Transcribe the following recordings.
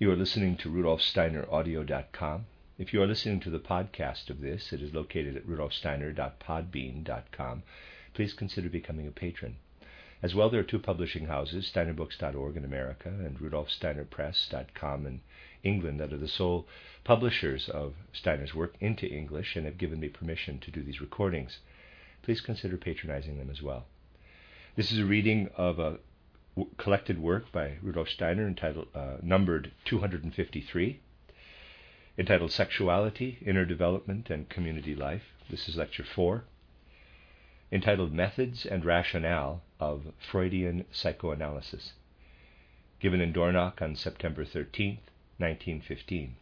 You are listening to RudolfSteinerAudio.com. If you are listening to the podcast of this, it is located at rudolfsteiner.podbean.com. Please consider becoming a patron. As well, there are two publishing houses, steinerbooks.org in America and rudolfsteinerpress.com in England, that are the sole publishers of Steiner's work into English and have given me permission to do these recordings. Please consider patronizing them as well. This is a reading of a collected work by Rudolf Steiner entitled, numbered 253, entitled Sexuality, Inner Development, and Community Life. This is lecture 4, entitled Methods and Rationale of Freudian Psychoanalysis, given in Dornach on September 13th, 1915.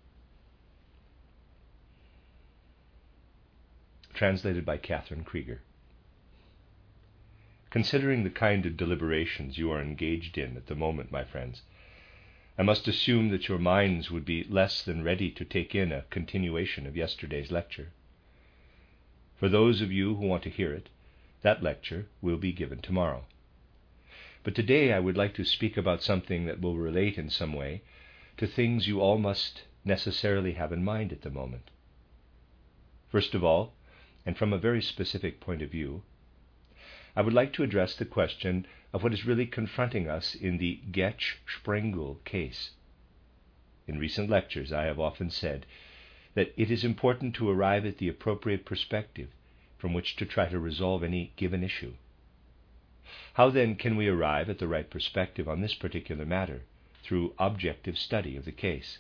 Translated by Catherine Krieger. Considering the kind of deliberations you are engaged in at the moment, my friends, I must assume that your minds would be less than ready to take in a continuation of yesterday's lecture. For those of you who want to hear it, that lecture will be given tomorrow. But today I would like to speak about something that will relate in some way to things you all must necessarily have in mind at the moment. First of all, and from a very specific point of view, I would like to address the question of what is really confronting us in the Getsch-Sprengel case. In recent lectures, I have often said that it is important to arrive at the appropriate perspective from which to try to resolve any given issue. How then can we arrive at the right perspective on this particular matter? Through objective study of the case.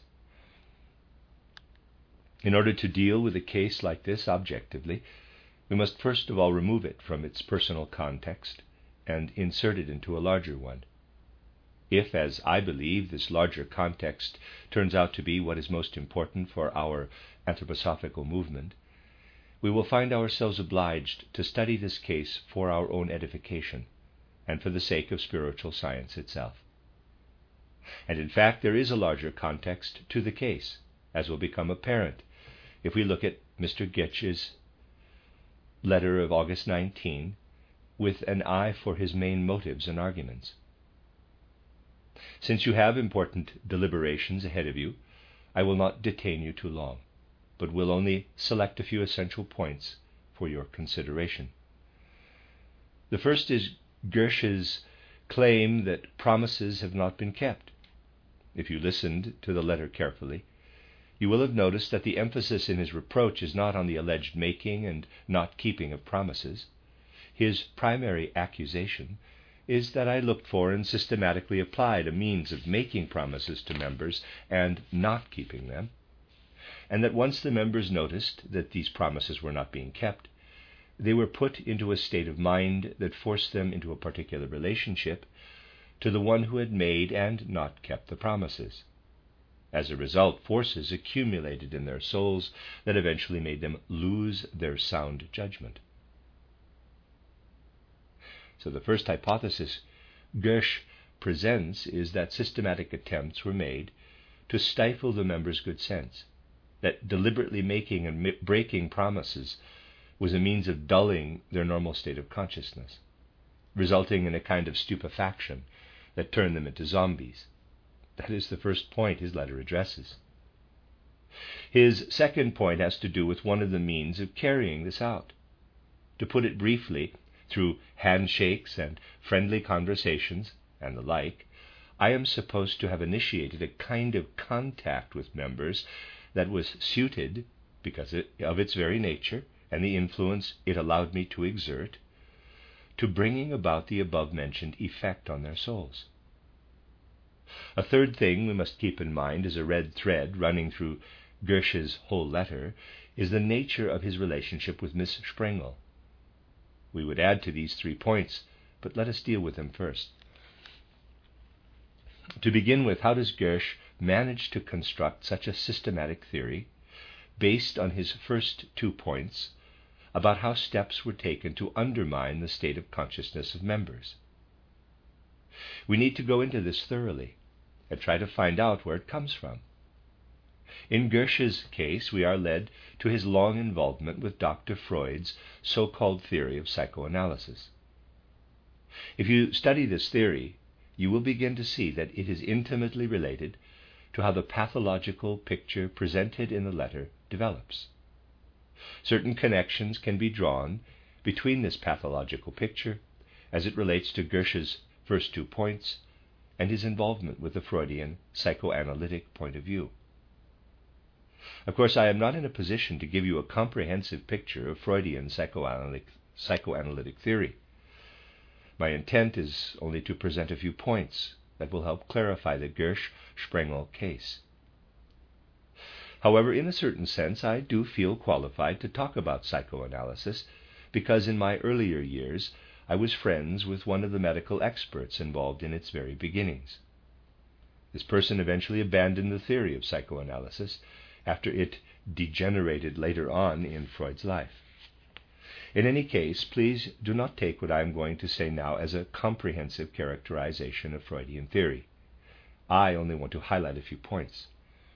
In order to deal with a case like this objectively, we must first of all remove it from its personal context and insert it into a larger one. If, as I believe, this larger context turns out to be what is most important for our anthroposophical movement, we will find ourselves obliged to study this case for our own edification and for the sake of spiritual science itself. And in fact, there is a larger context to the case, as will become apparent if we look at Mr. Getsch's letter of August 19 with an eye for his main motives and arguments. Since you have important deliberations ahead of you, I will not detain you too long, but will only select a few essential points for your consideration. The first is Goesche's claim that promises have not been kept. If you listened to the letter carefully, you will have noticed that the emphasis in his reproach is not on the alleged making and not keeping of promises. His primary accusation is that I looked for and systematically applied a means of making promises to members and not keeping them, and that once the members noticed that these promises were not being kept, they were put into a state of mind that forced them into a particular relationship to the one who had made and not kept the promises. As a result, forces accumulated in their souls that eventually made them lose their sound judgment. So the first hypothesis Goesch presents is that systematic attempts were made to stifle the members' good sense, that deliberately making and breaking promises was a means of dulling their normal state of consciousness, resulting in a kind of stupefaction that turned them into zombies. That is the first point his letter addresses. His second point has to do with one of the means of carrying this out. To put it briefly, through handshakes and friendly conversations and the like, I am supposed to have initiated a kind of contact with members that was suited, because of its very nature and the influence it allowed me to exert, to bringing about the above-mentioned effect on their souls. A third thing we must keep in mind as a red thread running through Goesche's whole letter is the nature of his relationship with Miss Sprengel. We would add to these 3 points, but let us deal with them first. To begin with, how does Goesch manage to construct such a systematic theory based on his first 2 points about how steps were taken to undermine the state of consciousness of members? We need to go into this thoroughly and try to find out where it comes from. In Goesche's case, we are led to his long involvement with Dr. Freud's so-called theory of psychoanalysis. If you study this theory, you will begin to see that it is intimately related to how the pathological picture presented in the letter develops. Certain connections can be drawn between this pathological picture as it relates to Goesche's first 2 points and his involvement with the Freudian psychoanalytic point of view. Of course, I am not in a position to give you a comprehensive picture of Freudian psychoanalytic theory. My intent is only to present a few points that will help clarify the Goesch-Sprengel case. However, in a certain sense, I do feel qualified to talk about psychoanalysis because in my earlier years, I was friends with one of the medical experts involved in its very beginnings. This person eventually abandoned the theory of psychoanalysis after it degenerated later on in Freud's life. In any case, please do not take what I am going to say now as a comprehensive characterization of Freudian theory. I only want to highlight a few points.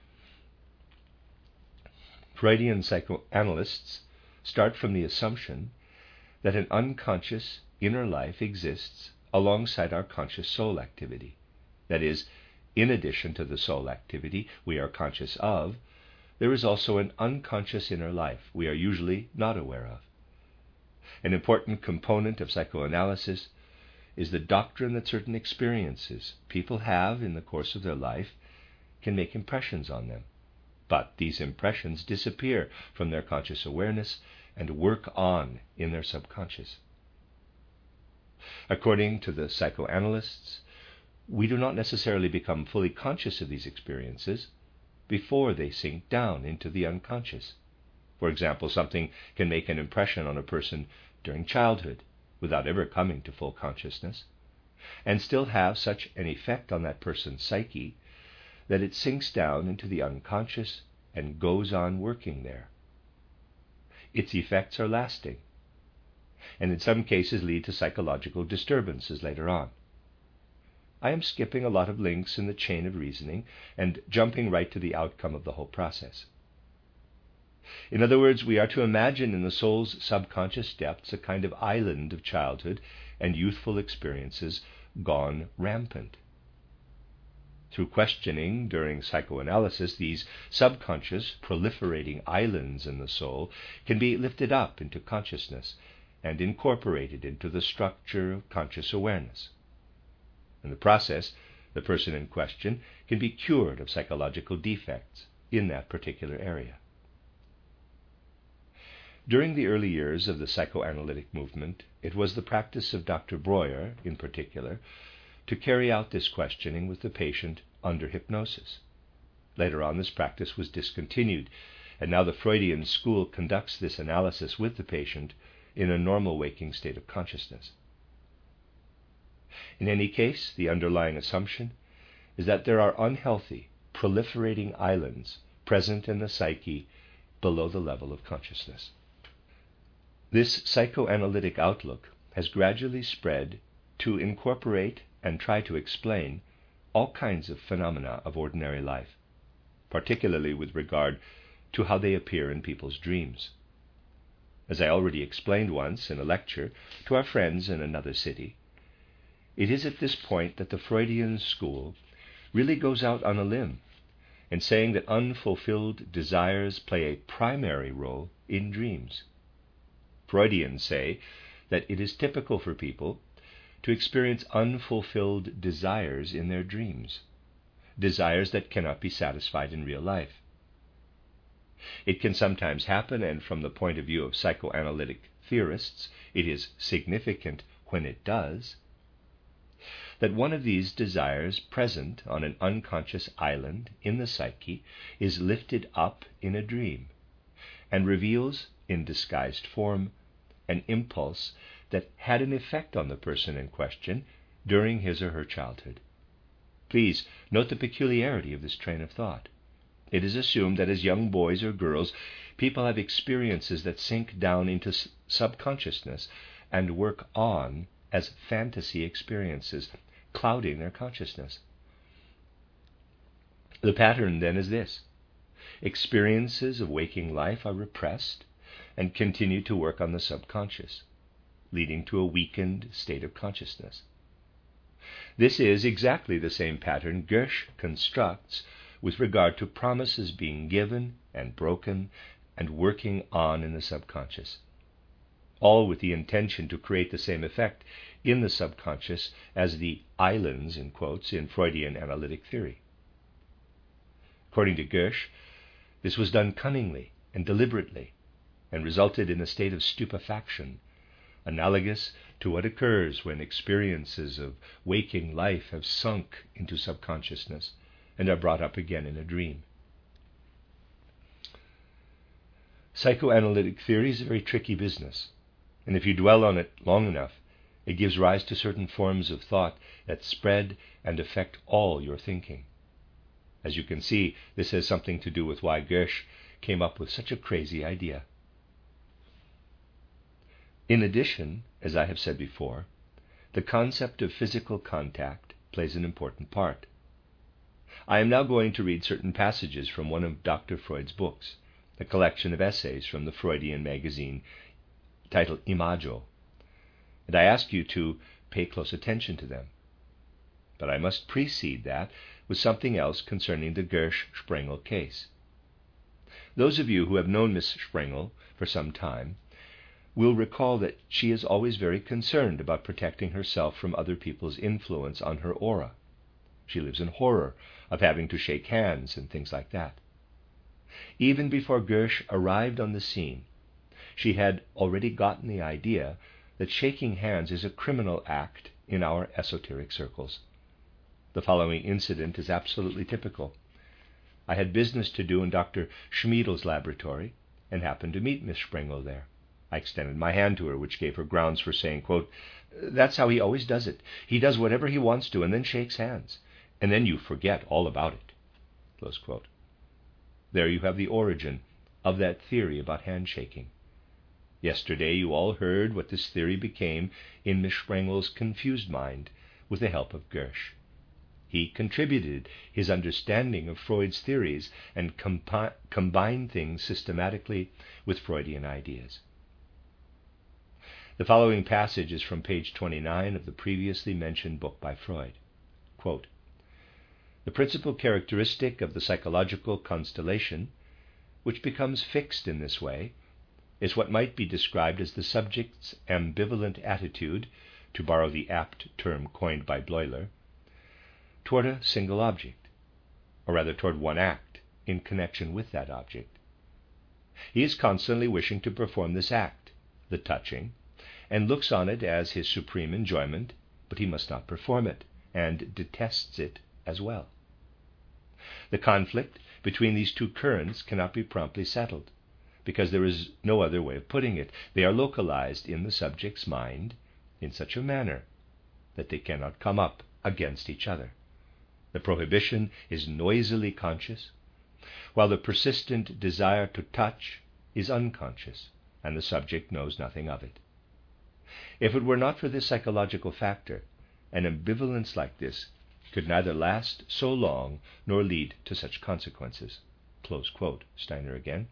Freudian psychoanalysts start from the assumption that an unconscious inner life exists alongside our conscious soul activity. That is, in addition to the soul activity we are conscious of, there is also an unconscious inner life we are usually not aware of. An important component of psychoanalysis is the doctrine that certain experiences people have in the course of their life can make impressions on them, but these impressions disappear from their conscious awareness and work on in their subconscious. According to the psychoanalysts, we do not necessarily become fully conscious of these experiences before they sink down into the unconscious. For example, something can make an impression on a person during childhood without ever coming to full consciousness, and still have such an effect on that person's psyche that it sinks down into the unconscious and goes on working there. Its effects are lasting, and in some cases lead to psychological disturbances later on. I am skipping a lot of links in the chain of reasoning and jumping right to the outcome of the whole process. In other words, we are to imagine in the soul's subconscious depths a kind of island of childhood and youthful experiences gone rampant. Through questioning during psychoanalysis, these subconscious proliferating islands in the soul can be lifted up into consciousness and incorporated into the structure of conscious awareness. In the process, the person in question can be cured of psychological defects in that particular area. During the early years of the psychoanalytic movement, it was the practice of Dr. Breuer, in particular, to carry out this questioning with the patient under hypnosis. Later on, this practice was discontinued, and now the Freudian school conducts this analysis with the patient in a normal waking state of consciousness. In any case, the underlying assumption is that there are unhealthy, proliferating islands present in the psyche below the level of consciousness. This psychoanalytic outlook has gradually spread to incorporate and try to explain all kinds of phenomena of ordinary life, particularly with regard to how they appear in people's dreams. As I already explained once in a lecture to our friends in another city, it is at this point that the Freudian school really goes out on a limb in saying that unfulfilled desires play a primary role in dreams. Freudians say that it is typical for people to experience unfulfilled desires in their dreams, desires that cannot be satisfied in real life. It can sometimes happen, and from the point of view of psychoanalytic theorists, it is significant when it does, that one of these desires present on an unconscious island in the psyche is lifted up in a dream and reveals, in disguised form, an impulse that had an effect on the person in question during his or her childhood. Please note the peculiarity of this train of thought. It is assumed that as young boys or girls, people have experiences that sink down into subconsciousness and work on as fantasy experiences, clouding their consciousness. The pattern then is this: experiences of waking life are repressed and continue to work on the subconscious, leading to a weakened state of consciousness. This is exactly the same pattern Goesch constructs with regard to promises being given and broken and working on in the subconscious, all with the intention to create the same effect in the subconscious as the islands, in quotes, in Freudian analytic theory. According to Gersh, this was done cunningly and deliberately and resulted in a state of stupefaction, analogous to what occurs when experiences of waking life have sunk into subconsciousness and are brought up again in a dream. Psychoanalytic theory is a very tricky business, and if you dwell on it long enough, it gives rise to certain forms of thought that spread and affect all your thinking. As you can see, this has something to do with why Gersh came up with such a crazy idea. In addition, as I have said before, the concept of physical contact plays an important part. I am now going to read certain passages from one of Dr. Freud's books, a collection of essays from the Freudian magazine titled Imago, and I ask you to pay close attention to them. But I must precede that with something else concerning the Gersh-Sprengel case. Those of you who have known Miss Sprengel for some time will recall that she is always very concerned about protecting herself from other people's influence on her aura. She lives in horror of having to shake hands and things like that. Even before Gersh arrived on the scene, she had already gotten the idea that shaking hands is a criminal act in our esoteric circles. The following incident is absolutely typical. I had business to do in Dr. Schmiedel's laboratory and happened to meet Miss Sprengel there. I extended my hand to her, which gave her grounds for saying, quote, "That's how he always does it. He does whatever he wants to and then shakes hands. And then you forget all about it." Close quote. There you have the origin of that theory about handshaking. Yesterday you all heard what this theory became in Miss Sprengel's confused mind with the help of Gersh. He contributed his understanding of Freud's theories and combined things systematically with Freudian ideas. The following passage is from page 29 of the previously mentioned book by Freud. Quote, "The principal characteristic of the psychological constellation, which becomes fixed in this way, is what might be described as the subject's ambivalent attitude, to borrow the apt term coined by Bleuler, toward a single object, or rather toward one act in connection with that object. He is constantly wishing to perform this act, the touching, and looks on it as his supreme enjoyment, but he must not perform it, and detests it as well. The conflict between these two currents cannot be promptly settled, because there is no other way of putting it. They are localized in the subject's mind in such a manner that they cannot come up against each other. The prohibition is noisily conscious, while the persistent desire to touch is unconscious, and the subject knows nothing of it. If it were not for this psychological factor, an ambivalence like this could neither last so long nor lead to such consequences." Close quote. Steiner again.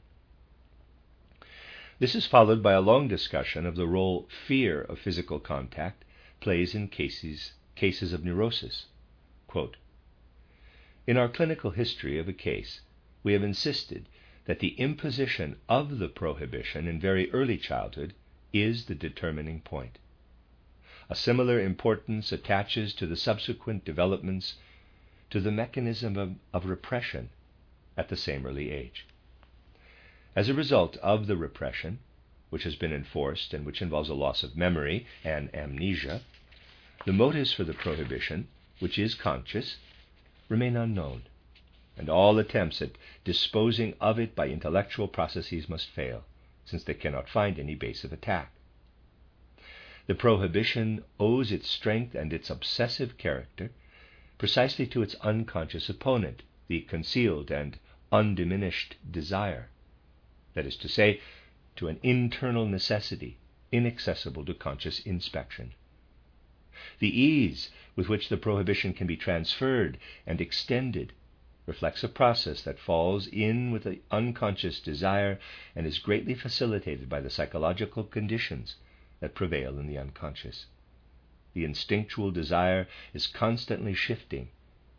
This is followed by a long discussion of the role fear of physical contact plays in cases of neurosis. Quote, "In our clinical history of a case, we have insisted that the imposition of the prohibition in very early childhood is the determining point. A similar importance attaches to the subsequent developments to the mechanism of repression at the same early age. As a result of the repression, which has been enforced and which involves a loss of memory and amnesia, the motives for the prohibition, which is conscious, remain unknown, and all attempts at disposing of it by intellectual processes must fail, since they cannot find any base of attack. The prohibition owes its strength and its obsessive character precisely to its unconscious opponent, the concealed and undiminished desire, that is to say, to an internal necessity inaccessible to conscious inspection. The ease with which the prohibition can be transferred and extended reflects a process that falls in with the unconscious desire and is greatly facilitated by the psychological conditions that prevail in the unconscious. The instinctual desire is constantly shifting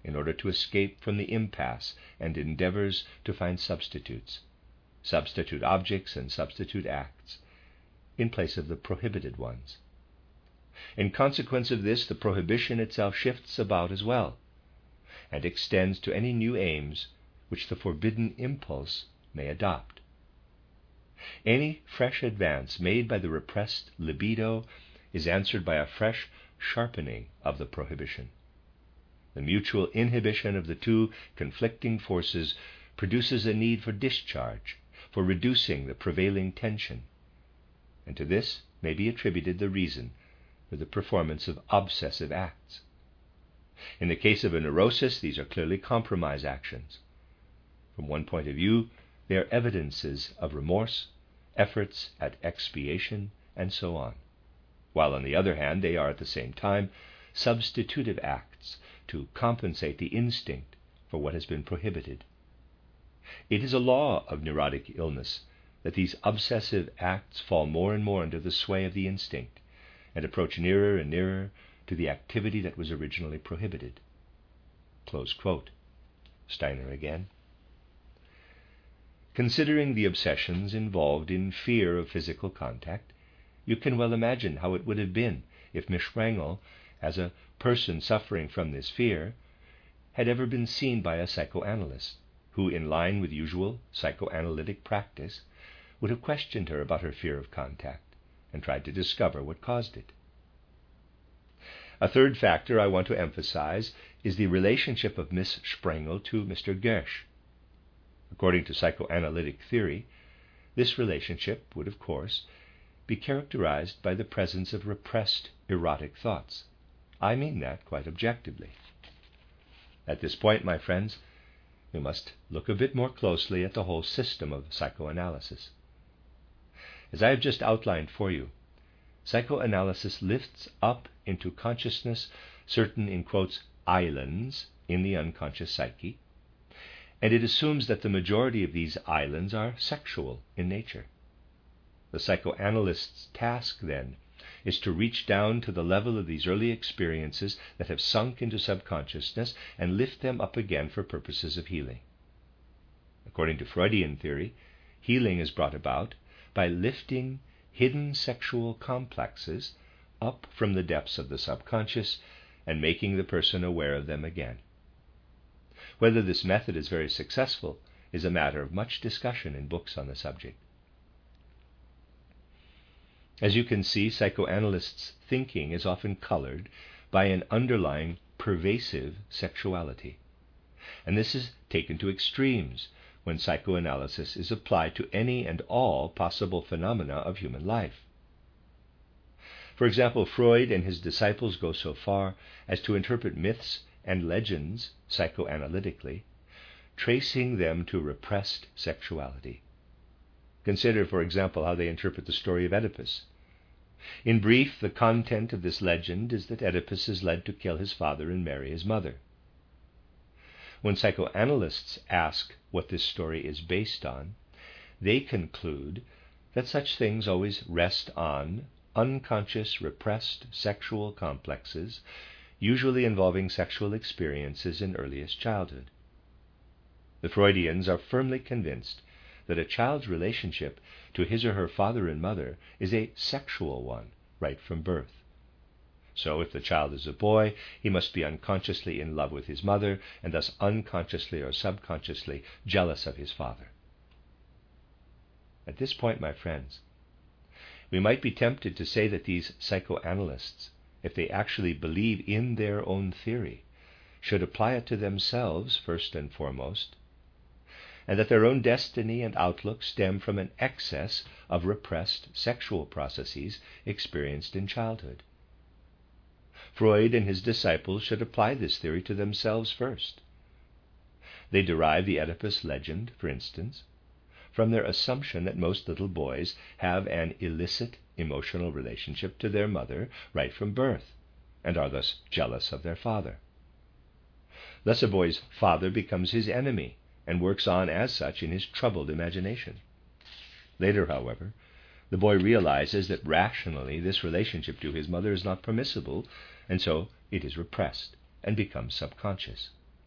in order to escape from the impasse and endeavors to find substitute objects and substitute acts, in place of the prohibited ones. In consequence of this, the prohibition itself shifts about as well, and extends to any new aims which the forbidden impulse may adopt. Any fresh advance made by the repressed libido is answered by a fresh sharpening of the prohibition. The mutual inhibition of the two conflicting forces produces a need for discharge, for reducing the prevailing tension, and to this may be attributed the reason for the performance of obsessive acts. In the case of a neurosis, these are clearly compromise actions. From one point of view, they are evidences of remorse, efforts at expiation, and so on, while on the other hand, they are at the same time substitutive acts to compensate the instinct for what has been prohibited. It is a law of neurotic illness that these obsessive acts fall more and more under the sway of the instinct and approach nearer and nearer to the activity that was originally prohibited. Close quote. Steiner again. Considering the obsessions involved in fear of physical contact, you can well imagine how it would have been if Miss Sprengel, as a person suffering from this fear, had ever been seen by a psychoanalyst, who, in line with usual psychoanalytic practice, would have questioned her about her fear of contact and tried to discover what caused it. A third factor I want to emphasize is the relationship of Miss Sprengel to Mr. Gersh. According to psychoanalytic theory, this relationship would, of course, be characterized by the presence of repressed erotic thoughts. I mean that quite objectively. At this point, my friends, we must look a bit more closely at the whole system of psychoanalysis. As I have just outlined for you, psychoanalysis lifts up into consciousness certain, in quotes, islands in the unconscious psyche, and it assumes that the majority of these islands are sexual in nature. The psychoanalyst's task, then, is to reach down to the level of these early experiences that have sunk into subconsciousness and lift them up again for purposes of healing. According to Freudian theory, healing is brought about by lifting hidden sexual complexes up from the depths of the subconscious and making the person aware of them again. Whether this method is very successful is a matter of much discussion in books on the subject. As you can see, psychoanalysts' thinking is often colored by an underlying pervasive sexuality, and this is taken to extremes when psychoanalysis is applied to any and all possible phenomena of human life. For example, Freud and his disciples go so far as to interpret myths and legends psychoanalytically, tracing them to repressed sexuality. Consider, for example, how they interpret the story of Oedipus. In brief, the content of this legend is that Oedipus is led to kill his father and marry his mother. When psychoanalysts ask what this story is based on, they conclude that such things always rest on unconscious, repressed sexual complexes, usually involving sexual experiences in earliest childhood. The Freudians are firmly convinced that a child's relationship to his or her father and mother is a sexual one right from birth. So if the child is a boy, he must be unconsciously in love with his mother and thus unconsciously or subconsciously jealous of his father. At this point, my friends, we might be tempted to say that these psychoanalysts, if they actually believe in their own theory, should apply it to themselves first and foremost, and that their own destiny and outlook stem from an excess of repressed sexual processes experienced in childhood. Freud and his disciples should apply this theory to themselves first. They derive the Oedipus legend, for instance, from their assumption that most little boys have an illicit emotional relationship to their mother right from birth, and are thus jealous of their father. Thus a boy's father becomes his enemy, and works on as such in his troubled imagination. Later, however, the boy realizes that rationally this relationship to his mother is not permissible, and so it is repressed and becomes subconscious.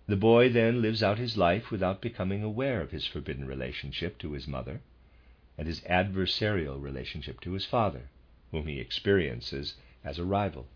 The boy then lives out his life without becoming aware of his forbidden relationship to his mother and his adversarial relationship to his father, whom he experiences as a rival.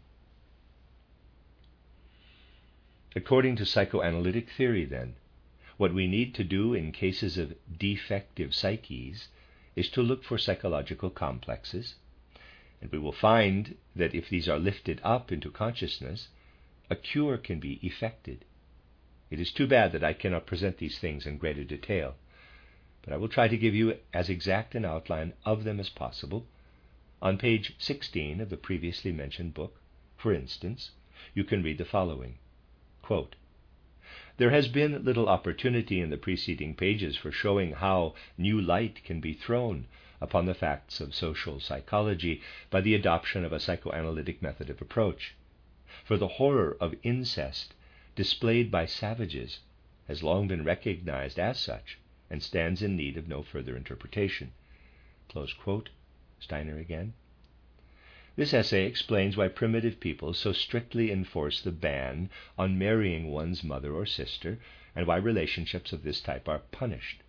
According to psychoanalytic theory, then, what we need to do in cases of defective psyches is to look for psychological complexes, and we will find that if these are lifted up into consciousness, a cure can be effected. It is too bad that I cannot present these things in greater detail, but I will try to give you as exact an outline of them as possible. On page 16 of the previously mentioned book, for instance, you can read the following. Quote, "There has been little opportunity in the preceding pages for showing how new light can be thrown upon the facts of social psychology by the adoption of a psychoanalytic method of approach. For the horror of incest displayed by savages has long been recognized as such and stands in need of no further interpretation." Close quote. Steiner again. This essay explains why primitive people so strictly enforce the ban on marrying one's mother or sister, and why relationships of this type are punished.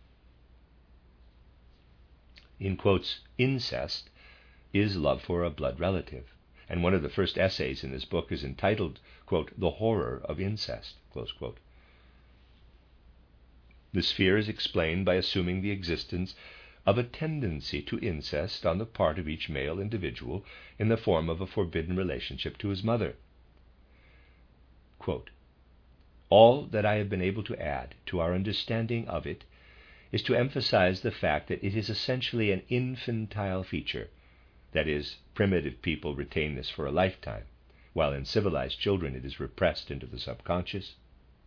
In quotes, incest is love for a blood relative, and one of the first essays in this book is entitled, quote, "The Horror of Incest," close quote. This fear is explained by assuming the existence of a tendency to incest on the part of each male individual in the form of a forbidden relationship to his mother. Quote, "All that I have been able to add to our understanding of it is to emphasize the fact that it is essentially an infantile feature. That is, primitive people retain this for a lifetime, while in civilized children it is repressed into the subconscious,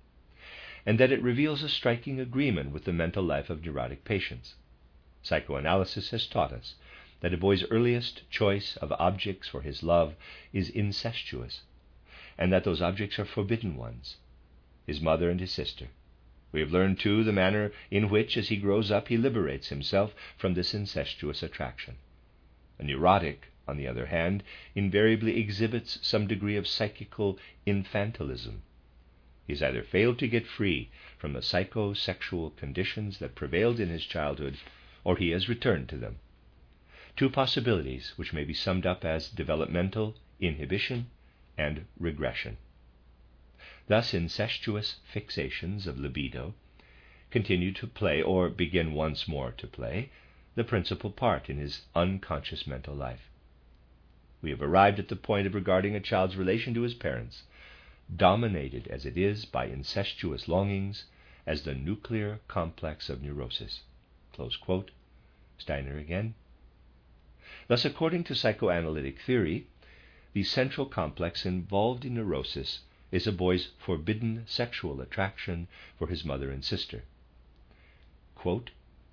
and that it reveals a striking agreement with the mental life of neurotic patients. Psychoanalysis has taught us that a boy's earliest choice of objects for his love is incestuous, and that those objects are forbidden ones, his mother and his sister. We have learned, too, the manner in which, as he grows up, he liberates himself from this incestuous attraction. A neurotic, on the other hand, invariably exhibits some degree of psychical infantilism. He has either failed to get free from the psychosexual conditions that prevailed in his childhood, or he has returned to them. Two possibilities which may be summed up as developmental inhibition and regression. Thus, incestuous fixations of libido continue to play, or begin once more to play, the principal part in his unconscious mental life. We have arrived at the point of regarding a child's relation to his parents, dominated as it is by incestuous longings, as the nuclear complex of neurosis." Close quote. Steiner again. Thus, according to psychoanalytic theory, the central complex involved in neurosis is a boy's forbidden sexual attraction for his mother and sister. Quote,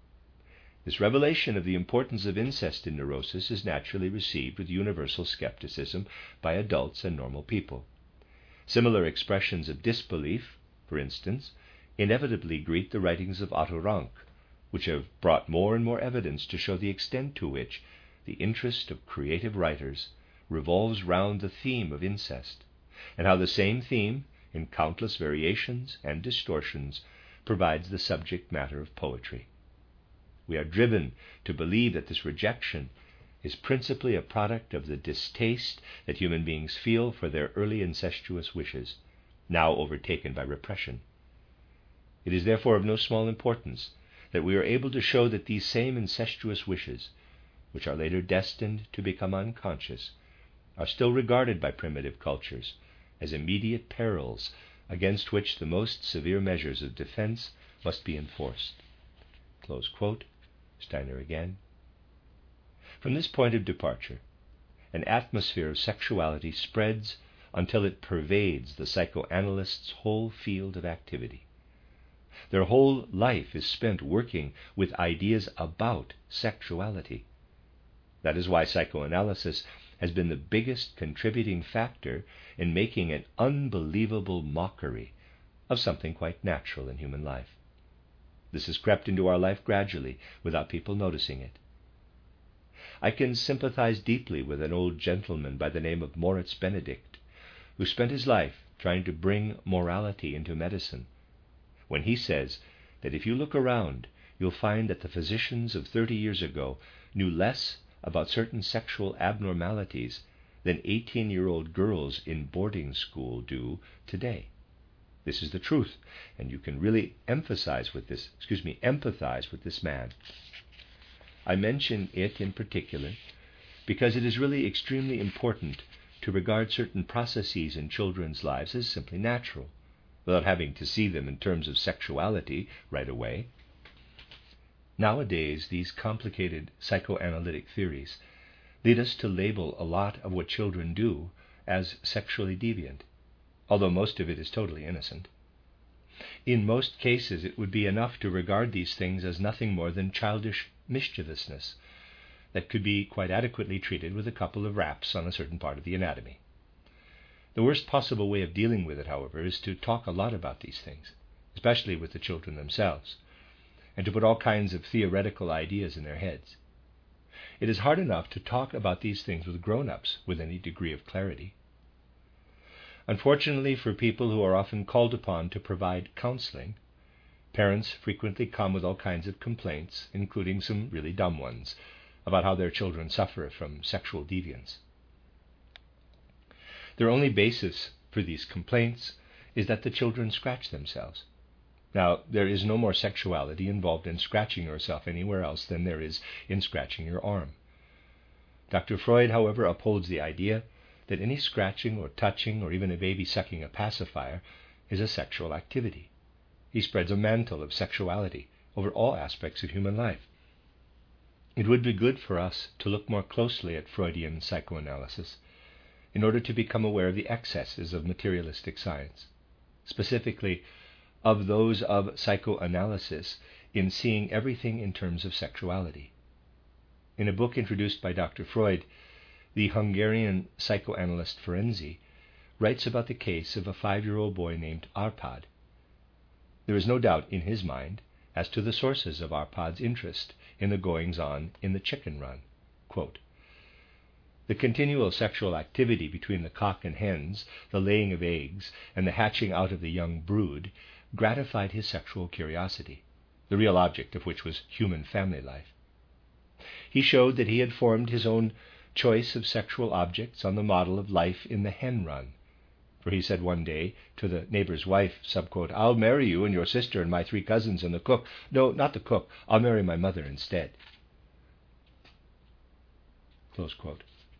"This revelation of the importance of incest in neurosis is naturally received with universal skepticism by adults and normal people. Similar expressions of disbelief, for instance, inevitably greet the writings of Otto Rank, which have brought more and more evidence to show the extent to which the interest of creative writers revolves round the theme of incest, and how the same theme, in countless variations and distortions, provides the subject matter of poetry. We are driven to believe that this rejection is principally a product of the distaste that human beings feel for their early incestuous wishes, now overtaken by repression. It is therefore of no small importance that we are able to show that these same incestuous wishes, which are later destined to become unconscious, are still regarded by primitive cultures as immediate perils against which the most severe measures of defense must be enforced." Close quote. Steiner again. From this point of departure, an atmosphere of sexuality spreads until it pervades the psychoanalyst's whole field of activity. Their whole life is spent working with ideas about sexuality. That is why psychoanalysis has been the biggest contributing factor in making an unbelievable mockery of something quite natural in human life. This has crept into our life gradually, without people noticing it. I can sympathize deeply with an old gentleman by the name of Moritz Benedict, who spent his life trying to bring morality into medicine, when he says that if you look around, you'll find that the physicians of 30 years ago knew less about certain sexual abnormalities than 18-year-old girls in boarding school do today. This is the truth, and you can really empathize with this man. I mention it in particular because it is really extremely important to regard certain processes in children's lives as simply natural, without having to see them in terms of sexuality right away. Nowadays, these complicated psychoanalytic theories lead us to label a lot of what children do as sexually deviant, although most of it is totally innocent. In most cases, it would be enough to regard these things as nothing more than childish mischievousness that could be quite adequately treated with a couple of raps on a certain part of the anatomy. The worst possible way of dealing with it, however, is to talk a lot about these things, especially with the children themselves, and to put all kinds of theoretical ideas in their heads. It is hard enough to talk about these things with grown-ups with any degree of clarity. Unfortunately for people who are often called upon to provide counseling, parents frequently come with all kinds of complaints, including some really dumb ones, about how their children suffer from sexual deviance. Their only basis for these complaints is that the children scratch themselves. Now, there is no more sexuality involved in scratching yourself anywhere else than there is in scratching your arm. Dr. Freud, however, upholds the idea that any scratching or touching or even a baby sucking a pacifier is a sexual activity. He spreads a mantle of sexuality over all aspects of human life. It would be good for us to look more closely at Freudian psychoanalysis in order to become aware of the excesses of materialistic science, specifically of those of psychoanalysis in seeing everything in terms of sexuality. In a book introduced by Dr. Freud, the Hungarian psychoanalyst Ferenczi writes about the case of a 5-year-old boy named Arpad. There is no doubt in his mind as to the sources of Arpad's interest in the goings-on in the chicken run. Quote, "The continual sexual activity between the cock and hens, the laying of eggs, and the hatching out of the young brood gratified his sexual curiosity, the real object of which was human family life. He showed that he had formed his own choice of sexual objects on the model of life in the hen run. For he said one day to the neighbor's wife, subquote, 'I'll marry you and your sister and my 3 cousins and the cook. No, not the cook. I'll marry my mother instead.' Close quote.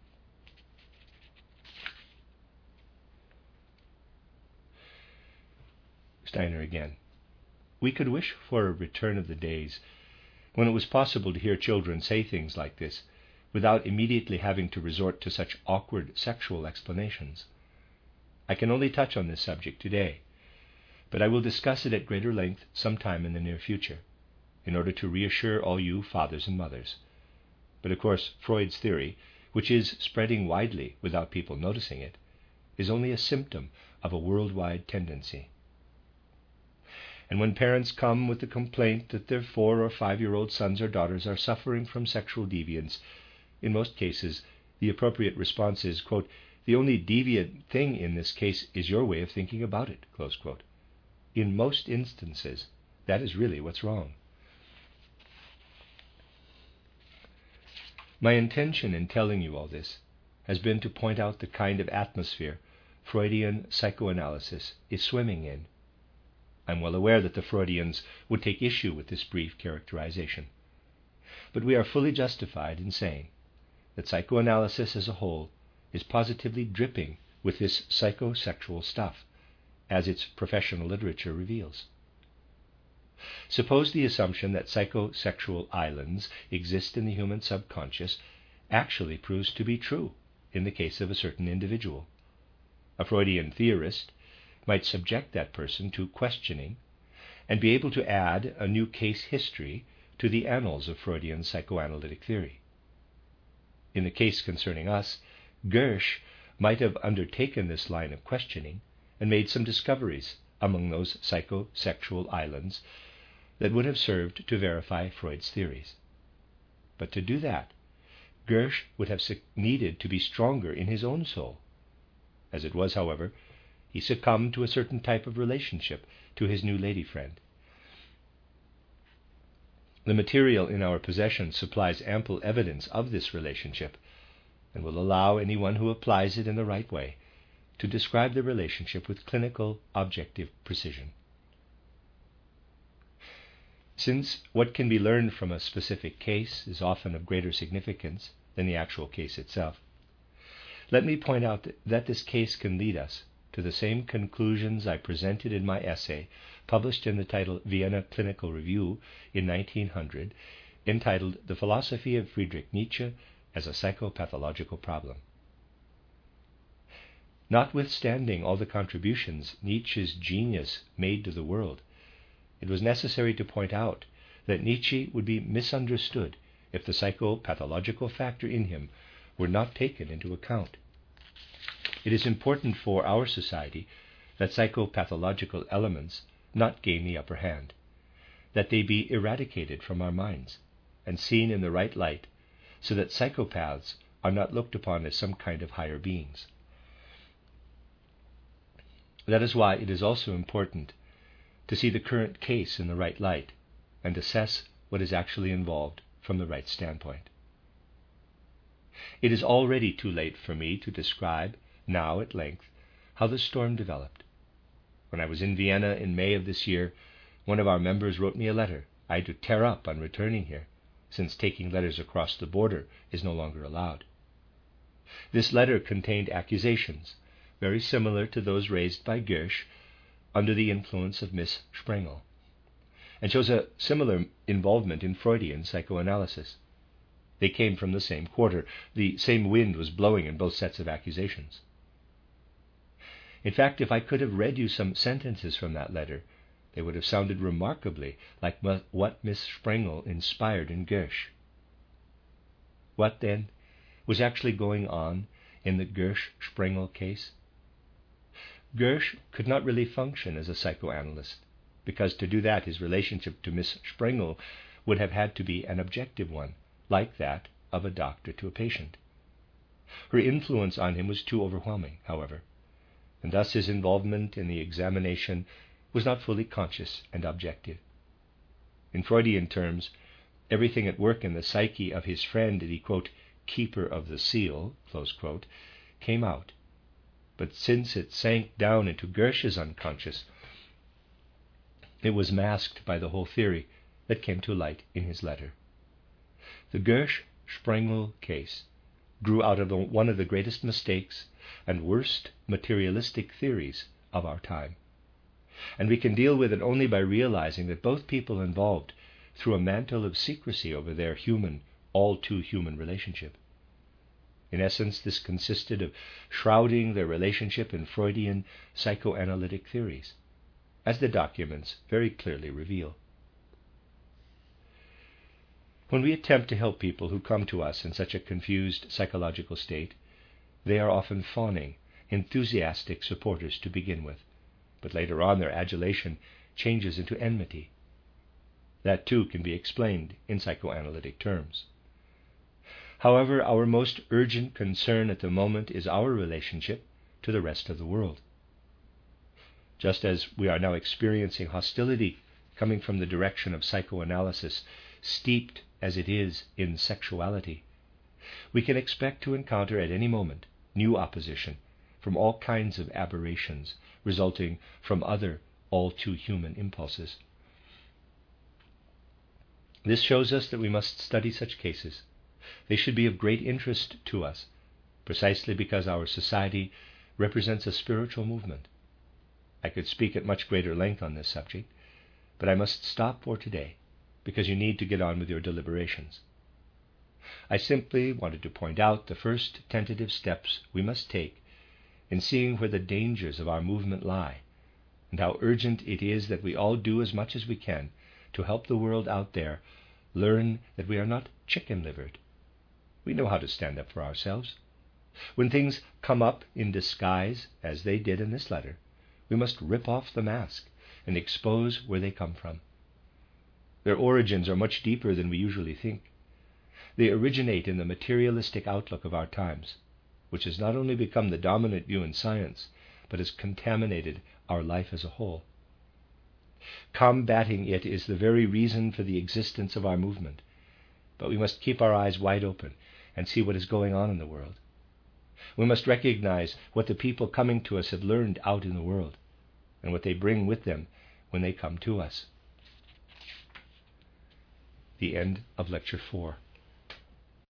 Steiner again. We could wish for a return of the days when it was possible to hear children say things like this without immediately having to resort to such awkward sexual explanations. I can only touch on this subject today, but I will discuss it at greater length sometime in the near future, in order to reassure all you fathers and mothers. But of course, Freud's theory, which is spreading widely without people noticing it, is only a symptom of a worldwide tendency. And when parents come with the complaint that their 4 or 5-year-old sons or daughters are suffering from sexual deviance, in most cases the appropriate response is, quote, "The only deviant thing in this case is your way of thinking about it," close quote. In most instances, that is really what's wrong. My intention in telling you all this has been to point out the kind of atmosphere Freudian psychoanalysis is swimming in. I'm well aware that the Freudians would take issue with this brief characterization, but we are fully justified in saying that psychoanalysis as a whole is positively dripping with this psychosexual stuff, as its professional literature reveals. Suppose the assumption that psychosexual islands exist in the human subconscious actually proves to be true in the case of a certain individual. A Freudian theorist might subject that person to questioning and be able to add a new case history to the annals of Freudian psychoanalytic theory. In the case concerning us, Gersh might have undertaken this line of questioning and made some discoveries among those psychosexual islands that would have served to verify Freud's theories. But to do that, Gersh would have needed to be stronger in his own soul. As it was, however, he succumbed to a certain type of relationship to his new lady friend. The material in our possession supplies ample evidence of this relationship and will allow anyone who applies it in the right way to describe the relationship with clinical, objective precision. Since what can be learned from a specific case is often of greater significance than the actual case itself, let me point out that this case can lead us to the same conclusions I presented in my essay, published in the title Vienna Clinical Review in 1900, entitled The Philosophy of Friedrich Nietzsche as a Psychopathological Problem. Notwithstanding all the contributions Nietzsche's genius made to the world, it was necessary to point out that Nietzsche would be misunderstood if the psychopathological factor in him were not taken into account. It is important for our society that psychopathological elements not gain the upper hand, that they be eradicated from our minds and seen in the right light, so that psychopaths are not looked upon as some kind of higher beings. That is why it is also important to see the current case in the right light and assess what is actually involved from the right standpoint. It is already too late for me to describe, now at length, how the storm developed. When I was in Vienna in May of this year, one of our members wrote me a letter I had to tear up on returning here, since taking letters across the border is no longer allowed. This letter contained accusations very similar to those raised by Gersh under the influence of Miss Sprengel, and shows a similar involvement in Freudian psychoanalysis. They came from the same quarter. The same wind was blowing in both sets of accusations. In fact, if I could have read you some sentences from that letter, they would have sounded remarkably like what Miss Sprengel inspired in Gersh. What, then, was actually going on in the Gersh-Sprengel case? Gersh could not really function as a psychoanalyst, because to do that his relationship to Miss Sprengel would have had to be an objective one, like that of a doctor to a patient. Her influence on him was too overwhelming, however, and thus his involvement in the examination was not fully conscious and objective. In Freudian terms, everything at work in the psyche of his friend, the, quote, keeper of the seal, close quote, came out. But since it sank down into Gersh's unconscious, it was masked by the whole theory that came to light in his letter. The Gersh-Sprengel case grew out of one of the greatest mistakes and worst materialistic theories of our time. And we can deal with it only by realizing that both people involved threw a mantle of secrecy over their human, all too human relationship. In essence, this consisted of shrouding their relationship in Freudian psychoanalytic theories, as the documents very clearly reveal. When we attempt to help people who come to us in such a confused psychological state, they are often fawning, enthusiastic supporters to begin with, but later on their adulation changes into enmity. That too can be explained in psychoanalytic terms. However, our most urgent concern at the moment is our relationship to the rest of the world. Just as we are now experiencing hostility coming from the direction of psychoanalysis, steeped as it is in sexuality, we can expect to encounter at any moment new opposition from all kinds of aberrations resulting from other all too human impulses. This shows us that we must study such cases. They should be of great interest to us, precisely because our society represents a spiritual movement. I could speak at much greater length on this subject, but I must stop for today, because you need to get on with your deliberations. I simply wanted to point out the first tentative steps we must take in seeing where the dangers of our movement lie, and how urgent it is that we all do as much as we can to help the world out there learn that we are not chicken-livered. We know how to stand up for ourselves. When things come up in disguise, as they did in this letter, we must rip off the mask and expose where they come from. Their origins are much deeper than we usually think. They originate in the materialistic outlook of our times, which has not only become the dominant view in science, but has contaminated our life as a whole. Combating it is the very reason for the existence of our movement, but we must keep our eyes wide open and see what is going on in the world. We must recognize what the people coming to us have learned out in the world, and what they bring with them when they come to us. The end of Lecture 4.